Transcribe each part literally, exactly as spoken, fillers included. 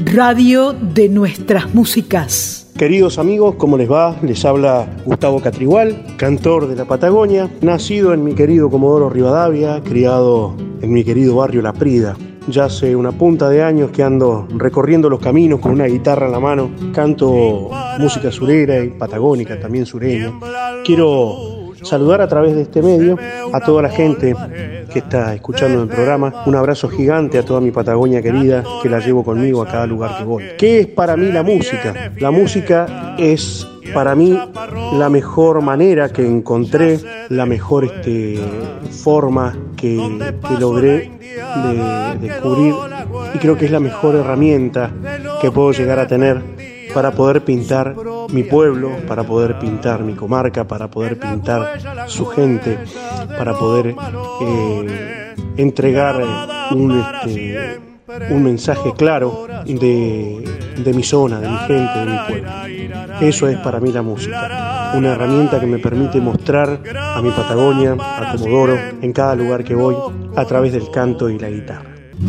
Radio de nuestras músicas. Queridos amigos, ¿cómo les va? Les habla Gustavo Catrigual, cantor de la Patagonia, nacido en mi querido Comodoro Rivadavia, criado en mi querido barrio La Prida. Ya hace una punta de años que ando recorriendo los caminos con una guitarra en la mano. Canto música surera y patagónica, también sureña. Quiero saludar a través de este medio a toda la gente que está escuchando el programa. Un abrazo gigante a toda mi Patagonia querida, que la llevo conmigo a cada lugar que voy. ¿Qué es para mí la música? La música es para mí la mejor manera que encontré, la mejor este, forma que, que logré de descubrir, y creo que es la mejor herramienta que puedo llegar a tener para poder pintar mi pueblo, para poder pintar mi comarca, para poder pintar su gente, para poder eh, entregar un, este, un mensaje claro de, de mi zona, de mi gente, de mi pueblo. Eso es para mí la música, una herramienta que me permite mostrar a mi Patagonia, a Comodoro, en cada lugar que voy, a través del canto y la guitarra.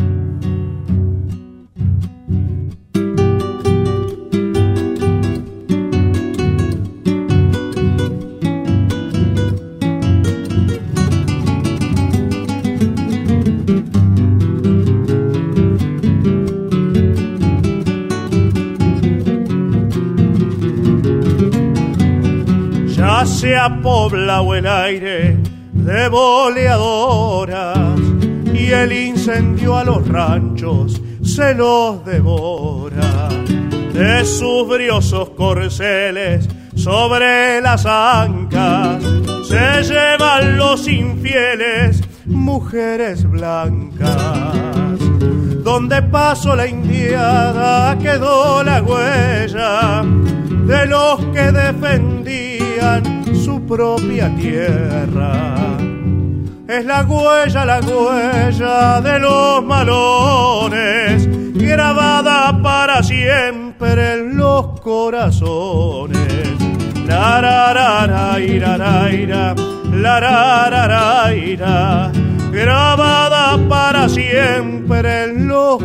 Se apobla el aire de boleadoras y el incendio a los ranchos se los devora. De sus briosos corceles sobre las ancas se llevan los infieles mujeres blancas. Donde pasó la indiada quedó la huella de los que defendían su propia tierra. Es la huella, la huella de los malones, grabada para siempre en los corazones. La ra ra ra ira ra ira, la ra ra ra ira, grabada para siempre en los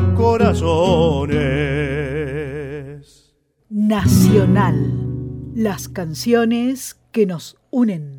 corazones. Nacional, las canciones que nos unen.